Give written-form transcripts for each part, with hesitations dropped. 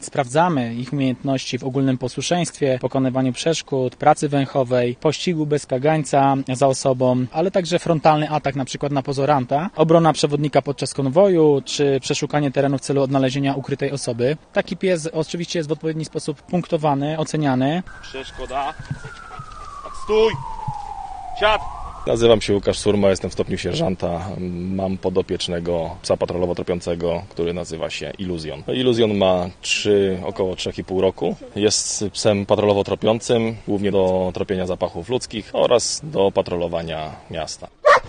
Sprawdzamy ich umiejętności w ogólnym posłuszeństwie, pokonywaniu przeszkód, pracy węchowej, pościgu bez kagańca za osobą, ale także frontalny atak na przykład na pozoranta, obrona przewodnika podczas konwoju, czy przeszukanie terenu w celu odnalezienia ukrytej osoby. Taki pies oczywiście jest w odpowiedni sposób punktowany, oceniany. Przeszkoda. Stój! Siad! Nazywam się Łukasz Surma, jestem w stopniu sierżanta. Mam podopiecznego psa patrolowo-tropiącego, który nazywa się Iluzjon. Iluzjon ma około 3,5 roku. Jest psem patrolowo-tropiącym, głównie do tropienia zapachów ludzkich oraz do patrolowania miasta.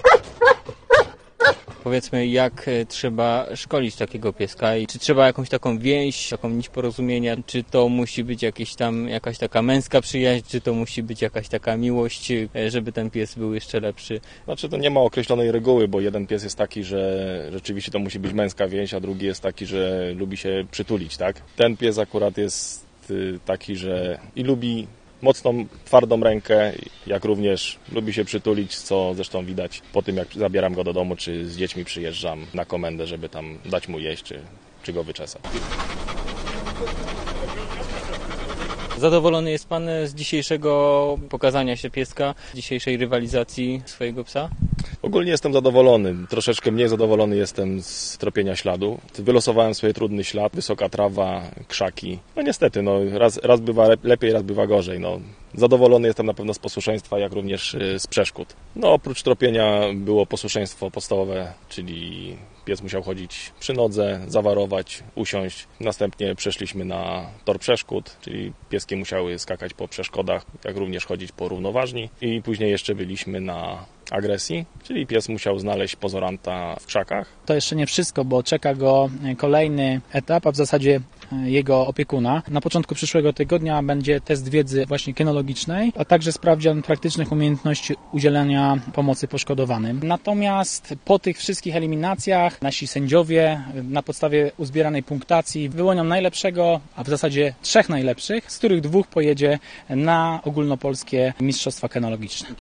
Powiedzmy, jak trzeba szkolić takiego pieska i czy trzeba jakąś taką więź, taką nić porozumienia, czy to musi być jakaś taka męska przyjaźń, czy to musi być jakaś taka miłość, żeby ten pies był jeszcze lepszy? Znaczy to nie ma określonej reguły, bo jeden pies jest taki, że rzeczywiście to musi być męska więź, a drugi jest taki, że lubi się przytulić, tak? Ten pies akurat jest taki, że i lubi mocną, twardą rękę, jak również lubi się przytulić, co zresztą widać po tym, jak zabieram go do domu, czy z dziećmi przyjeżdżam na komendę, żeby tam dać mu jeść, czy go wyczesać. Zadowolony jest Pan z dzisiejszego pokazania się pieska, z dzisiejszej rywalizacji swojego psa? Ogólnie jestem zadowolony. Troszeczkę mniej zadowolony jestem z tropienia śladu. Wylosowałem sobie trudny ślad, wysoka trawa, krzaki. No niestety, raz bywa lepiej, raz bywa gorzej. Zadowolony jestem na pewno z posłuszeństwa, jak również z przeszkód. Oprócz tropienia było posłuszeństwo podstawowe, czyli pies musiał chodzić przy nodze, zawarować, usiąść. Następnie przeszliśmy na tor przeszkód, czyli pieski musiały skakać po przeszkodach, jak również chodzić po równoważni. I później jeszcze byliśmy na agresji, czyli pies musiał znaleźć pozoranta w krzakach. To jeszcze nie wszystko, bo czeka go kolejny etap, a w zasadzie jego opiekuna. Na początku przyszłego tygodnia będzie test wiedzy właśnie kynologicznej, a także sprawdzian praktycznych umiejętności udzielania pomocy poszkodowanym. Natomiast po tych wszystkich eliminacjach nasi sędziowie na podstawie uzbieranej punktacji wyłonią najlepszego, a w zasadzie 3 najlepszych, z których 2 pojedzie na ogólnopolskie mistrzostwa kynologiczne.